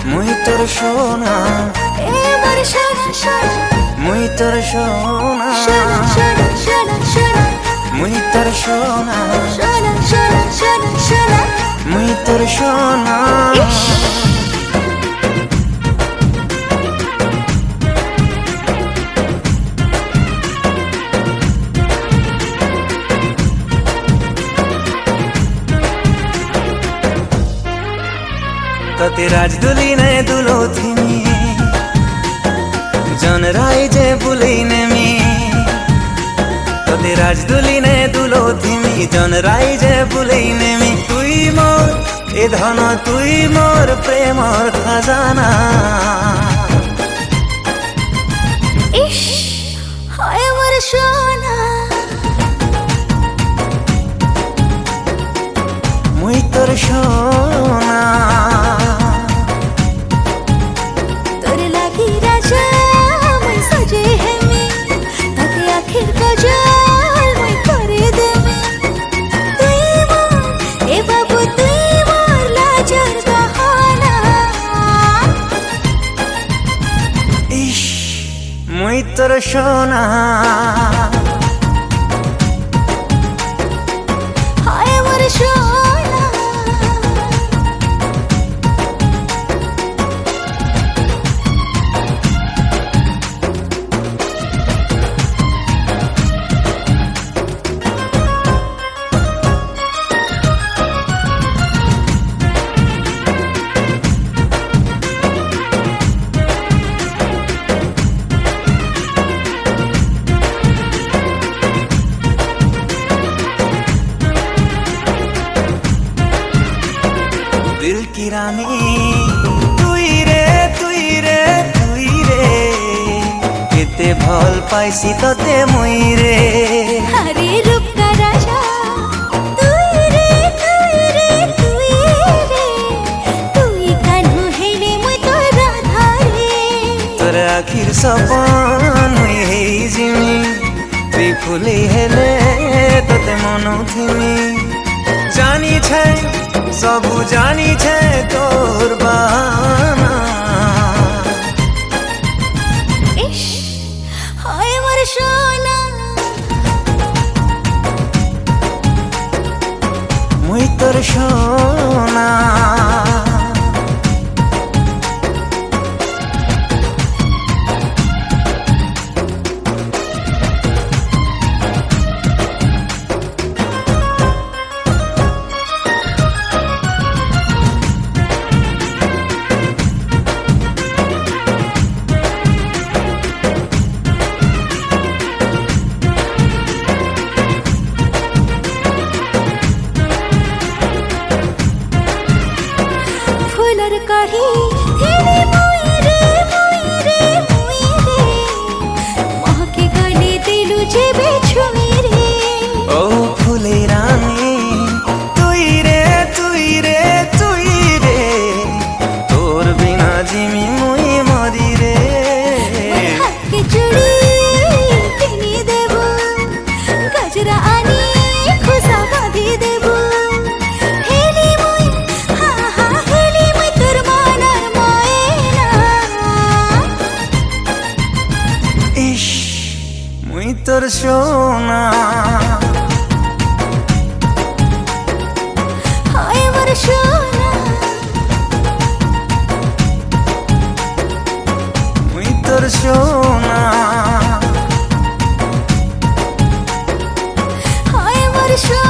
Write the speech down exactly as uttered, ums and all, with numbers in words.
মুই তোর সোনা এ মোর সোনা সোনা মুই তোর সোনা সোনা সোনা সোনা সোনা মুই তোর সোনা সোনা সোনা সোনা সোনা মুই তোর সোনা तते राजदुली ने दुलो थिमी जन राय जे बुली ने मी तते राजदुली ने दुलो थिमी जन राय जे बुली ने मी तुई मोर ए धन तुई मोर प्रेमर खजाना इश हाय मोर सोना मुई तोर सोना मुई तोर सोना हाय मोर सोना दिल की रानी तुई रे तुई रे तुई रे केते भल पाइसी तते मुई रे हरे रूप का राजा तुई रे तुई रे तुई रे तुई कान्हू हेले मुई तोर राधा रे तोर आखिर सपन मुई हेई जिमी तुई फुली हेले तते मनो थिमी जानी छै सबू जानी छे तोर बाना इश हाय मोर सोना मुई तोर सोना काढ़ी हेले मुई रे मुई रे मुई रे महके गले दिलु जेबे छुई रे ओ फुले रानी तुई रे तुई रे तुई रे तोर बिना जिमी मुई मरी रे हाथ के चूड़ी किनी देबो गजरा आनी खुशा बांधी देबो मुई तोर सोना हाय मोर सोना मुई तोर सोना हाय मोर सोना।